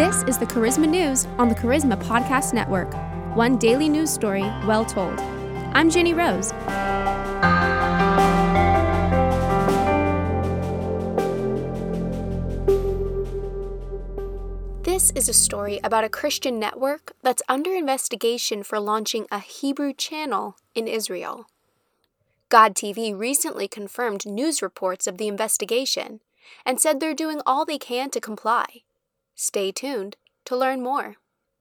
This is the Charisma News on the Charisma Podcast Network. One daily news story well told. I'm Jenny Rose. This is a story about a Christian network that's under investigation for launching a Hebrew channel in Israel. God TV recently confirmed news reports of the investigation and said they're doing all they can to comply. Stay tuned to learn more.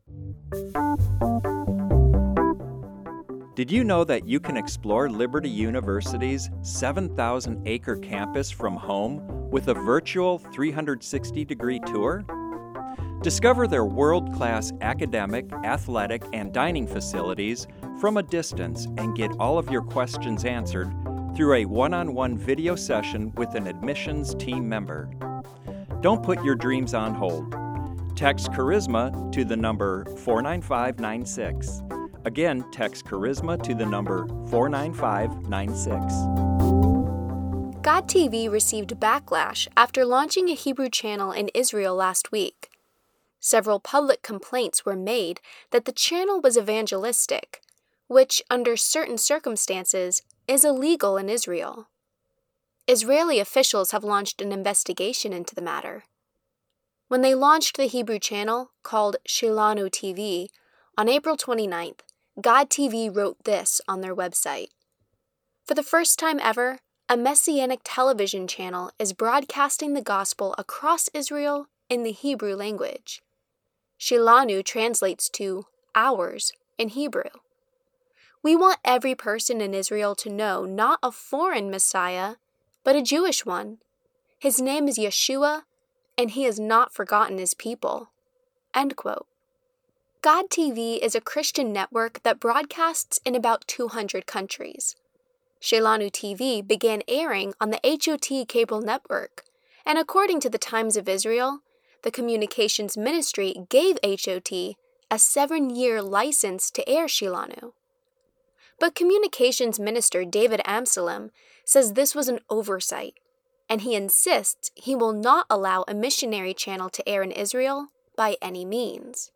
Did you know that you can explore Liberty University's 7,000-acre campus from home with a virtual 360-degree tour? Discover their world-class academic, athletic, and dining facilities from a distance and get all of your questions answered through a one-on-one video session with an admissions team member. Don't put your dreams on hold. Text Charisma to the number 49596. Again, text Charisma to the number 49596. God TV received backlash after launching a Hebrew channel in Israel last week. Several public complaints were made that the channel was evangelistic, which, under certain circumstances, is illegal in Israel. Israeli officials have launched an investigation into the matter. When they launched the Hebrew channel, called Shelanu TV, on April 29th, God TV wrote this on their website. For the first time ever, a messianic television channel is broadcasting the gospel across Israel in the Hebrew language. Shelanu translates to ours in Hebrew. We want every person in Israel to know not a foreign Messiah, but a Jewish one. His name is Yeshua, and he has not forgotten his people. End quote. God TV is a Christian network that broadcasts in about 200 countries. Shelanu TV began airing on the HOT cable network, and according to the Times of Israel, the communications ministry gave HOT a 7-year license to air Shelanu. But communications minister David Amsalem says this was an oversight, and he insists he will not allow a missionary channel to air in Israel by any means.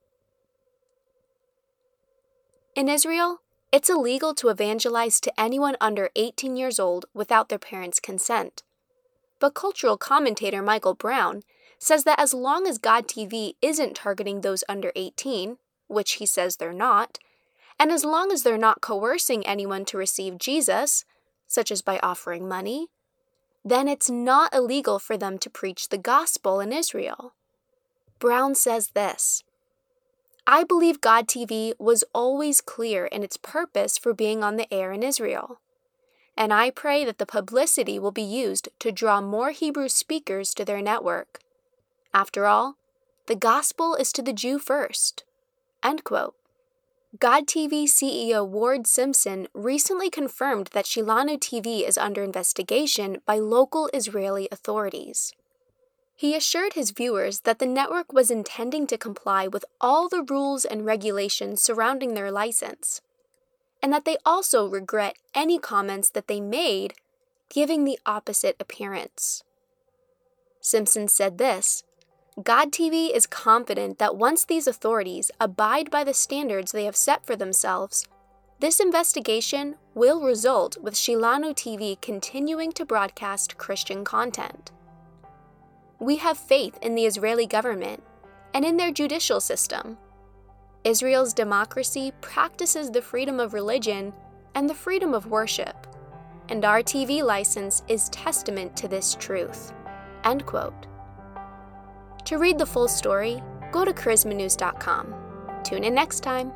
In Israel, it's illegal to evangelize to anyone under 18 years old without their parents' consent. But cultural commentator Michael Brown says that as long as God TV isn't targeting those under 18, which he says they're not, and as long as they're not coercing anyone to receive Jesus, such as by offering money, then it's not illegal for them to preach the gospel in Israel. Brown says this: I believe God TV was always clear in its purpose for being on the air in Israel, and I pray that the publicity will be used to draw more Hebrew speakers to their network. After all, the gospel is to the Jew first. End quote. God TV CEO Ward Simpson recently confirmed that Shelanu TV is under investigation by local Israeli authorities. He assured his viewers that the network was intending to comply with all the rules and regulations surrounding their license, and that they also regret any comments that they made giving the opposite appearance. Simpson said this: God TV is confident that once these authorities abide by the standards they have set for themselves, this investigation will result with Shelanu TV continuing to broadcast Christian content. We have faith in the Israeli government and in their judicial system. Israel's democracy practices the freedom of religion and the freedom of worship, and our TV license is testament to this truth. End quote. To read the full story, go to charismanews.com. Tune in next time.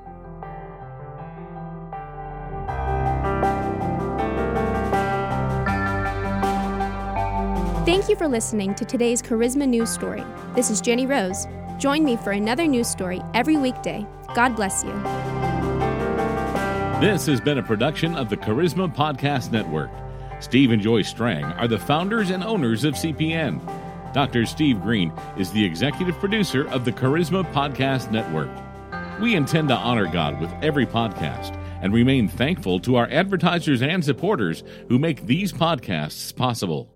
Thank you for listening to today's Charisma News Story. This is Jenny Rose. Join me for another news story every weekday. God bless you. This has been a production of the Charisma Podcast Network. Steve and Joy Strang are the founders and owners of CPN. Dr. Steve Green is the executive producer of the Charisma Podcast Network. We intend to honor God with every podcast and remain thankful to our advertisers and supporters who make these podcasts possible.